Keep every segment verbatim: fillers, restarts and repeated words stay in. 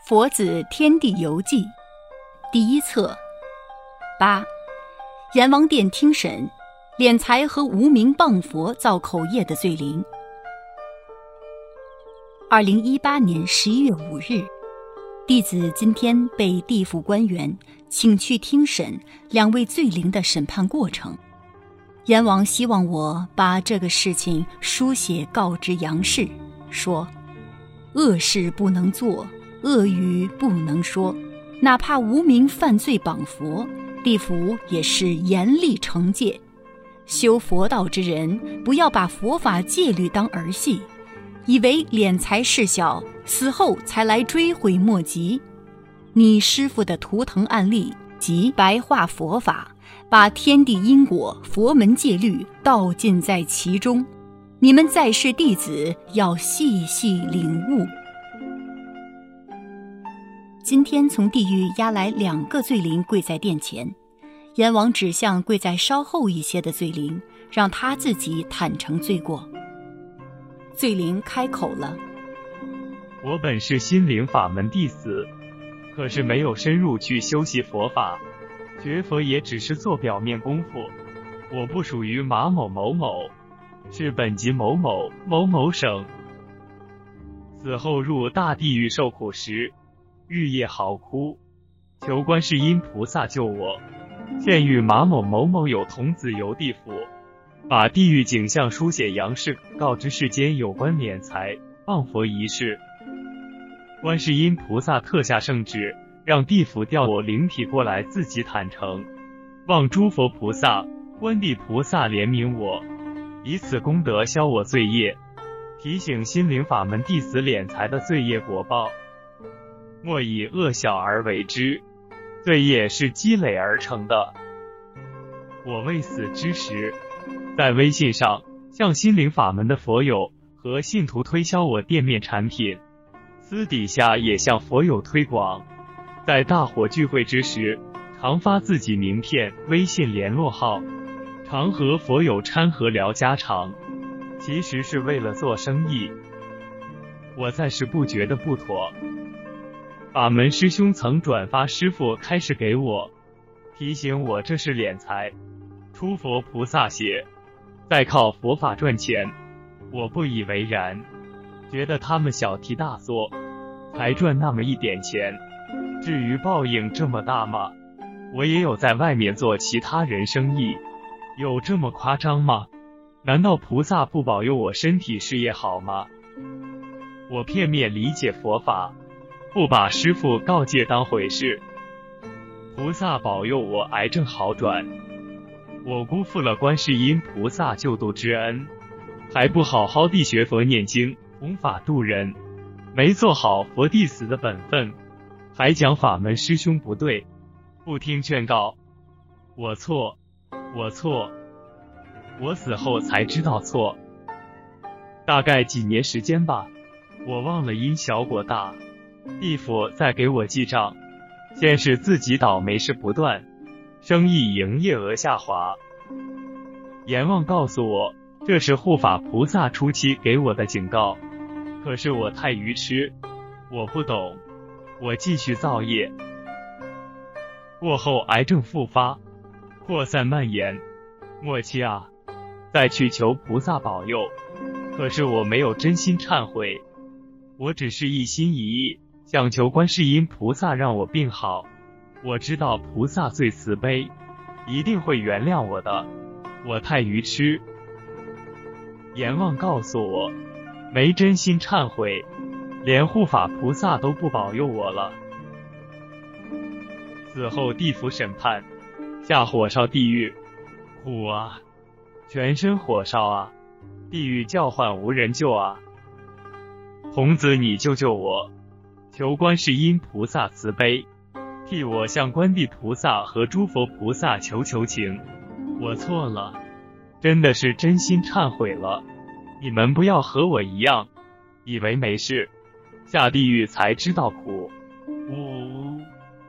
佛子天地游记第一册八，阎王殿听审敛财和无名谤佛造口业的罪灵。二零一八年十一月五日，弟子今天被地府官员请去听审两位罪灵的审判过程。阎王希望我把这个事情书写告知杨氏，说恶事不能做，恶语不能说，哪怕无名犯罪绑佛，地府也是严厉惩戒。修佛道之人不要把佛法戒律当儿戏，以为敛财事小，死后才来追悔莫及。你师父的图腾案例及白话佛法，把天地因果、佛门戒律道尽在其中，你们在世弟子要细细领悟。今天从地狱押来两个罪灵跪在殿前，阎王指向跪在稍后一些的罪灵，让他自己坦诚罪过。罪灵开口了： 我本是心灵法门弟子，可是没有深入去修习佛法，学佛也只是做表面功夫。我不属于马某某某，是本级某某某某省。死后入大地狱受苦时，日夜嚎哭，求观世音菩萨救我。现遇马某某某有童子游地府，把地狱景象书写杨氏，告知世间有关敛财谤佛一事。观世音菩萨特下圣旨，让地府调我灵体过来自己坦诚，望诸佛菩萨、观地菩萨怜悯我，以此功德消我罪业，提醒心灵法门弟子敛财的罪业果报。莫以恶小而为之，罪业是积累而成的。我未死之时，在微信上向心灵法门的佛友和信徒推销我店面产品，私底下也向佛友推广。在大伙聚会之时，常发自己名片、微信联络号，常和佛友掺和聊家常，其实是为了做生意。我暂时不觉得不妥。法门师兄曾转发师父开示给我，提醒我这是敛财，出佛菩萨血，再靠佛法赚钱。我不以为然，觉得他们小题大做，才赚那么一点钱，至于报应这么大吗？我也有在外面做其他人生意，有这么夸张吗？难道菩萨不保佑我身体事业好吗？我片面理解佛法，不把师父告诫当回事。菩萨保佑我癌症好转，我辜负了观世音菩萨救度之恩，还不好好地学佛念经弘法度人，没做好佛弟子的本分，还讲法门师兄不对，不听劝告。我错，我错，我死后才知道错。大概几年时间吧，我忘了因小果大，地府在给我记账，先是自己倒霉事不断，生意营业额下滑。阎王告诉我，这是护法菩萨初期给我的警告，可是我太愚痴，我不懂，我继续造业。过后癌症复发，扩散蔓延，末期啊，再去求菩萨保佑，可是我没有真心忏悔，我只是一心一意想求观世音菩萨让我病好。我知道菩萨最慈悲，一定会原谅我的，我太愚痴。阎王告诉我，没真心忏悔，连护法菩萨都不保佑我了。死后地府审判，下火烧地狱，苦啊，全身火烧啊，地狱叫唤无人救啊。童子你救救我，求观世音菩萨慈悲，替我向观地菩萨和诸佛菩萨求求情，我错了，真的是真心忏悔了。你们不要和我一样，以为没事，下地狱才知道苦。呜！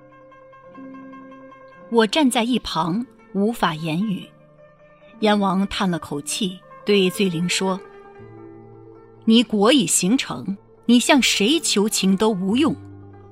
我站在一旁无法言语。阎王叹了口气，对罪灵说：你果已形成，你向谁求情都无用，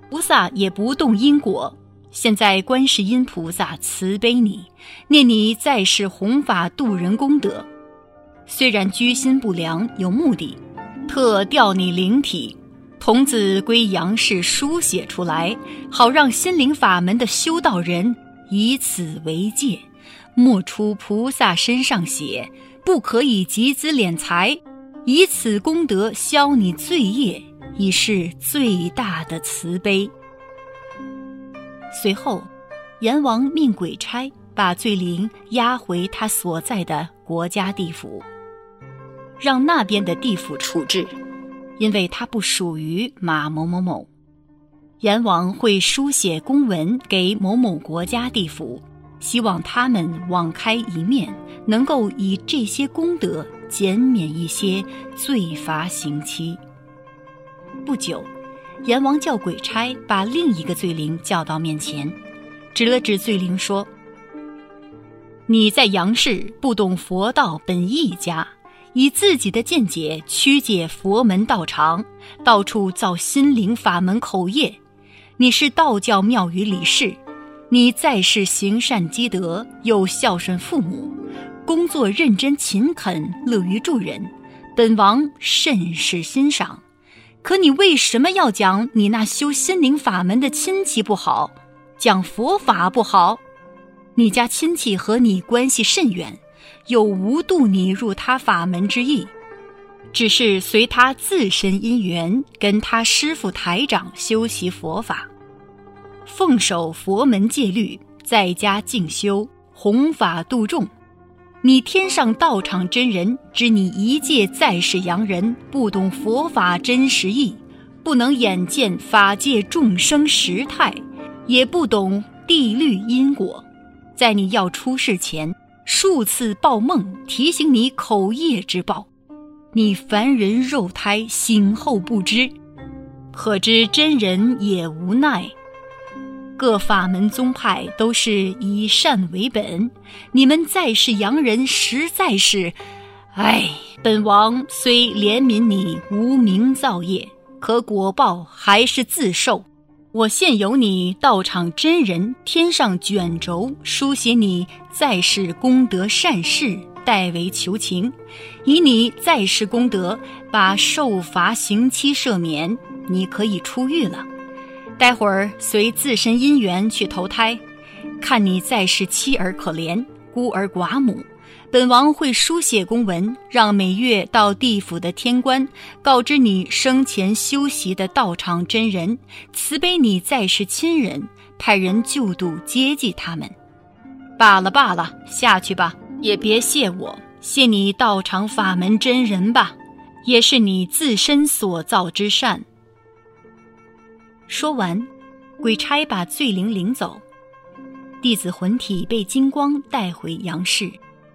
菩萨也不动因果。现在观世音菩萨慈悲你，念你在世弘法度人功德，虽然居心不良有目的，特调你灵体，童子归阳世书写出来，好让心灵法门的修道人以此为戒，莫出菩萨身上血，不可以集资敛财，以此功德消你罪业，已是最大的慈悲。随后，阎王命鬼差把罪灵押回他所在的国家地府，让那边的地府处置，因为他不属于马某某某。阎王会书写公文给某某国家地府，希望他们网开一面，能够以这些功德减免一些罪罚刑期。不久，阎王叫鬼差把另一个罪灵叫到面前，指了指罪灵说：你在阳世不懂佛道本意家，以自己的见解曲解佛门道场，到处造心灵法门口业。你是道教庙宇理事，你在世行善积德，又孝顺父母，工作认真勤恳，乐于助人，本王甚是欣赏。可你为什么要讲你那修心灵法门的亲戚不好，讲佛法不好？你家亲戚和你关系甚远，有无度你入他法门之意，只是随他自身因缘，跟他师父台长修习佛法，奉守佛门戒律，在家静修，弘法度众。你天上道场真人知你一介在世洋人，不懂佛法真实意，不能眼见法界众生实态，也不懂地律因果，在你要出世前数次报梦提醒你口业之报，你凡人肉胎醒后不知，可知真人也无奈。各法门宗派都是以善为本，你们在世洋人实在是，唉，本王虽怜悯你无名造业，可果报还是自受。我现由你道场真人天上卷轴书写你在世功德善事，代为求情，以你在世功德把受罚刑期赦免，你可以出狱了。待会儿随自身因缘去投胎，看你在世妻儿可怜，孤儿寡母，本王会书写公文，让每月到地府的天官告知你生前修习的道场真人，慈悲你在世亲人，派人救度接济他们。罢了罢了，下去吧，也别谢我，谢你道场法门真人吧，也是你自身所造之善。说完，鬼差把罪灵领走，弟子魂体被金光带回阳世。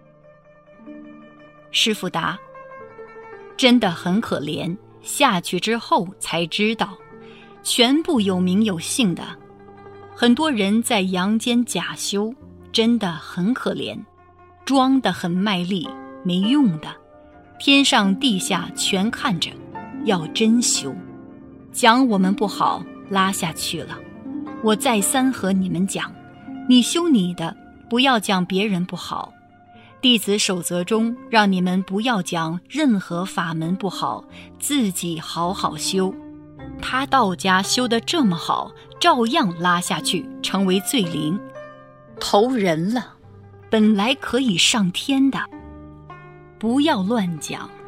师父答：真的很可怜，下去之后才知道，全部有名有姓的，很多人在阳间假修，真的很可怜，装得很卖力，没用的，天上地下全看着，要真修。讲我们不好，拉下去了。我再三和你们讲，你修你的，不要讲别人不好。弟子守则中让你们不要讲任何法门不好，自己好好修。他道家修得这么好，照样拉下去，成为罪灵，投人了，本来可以上天的。不要乱讲。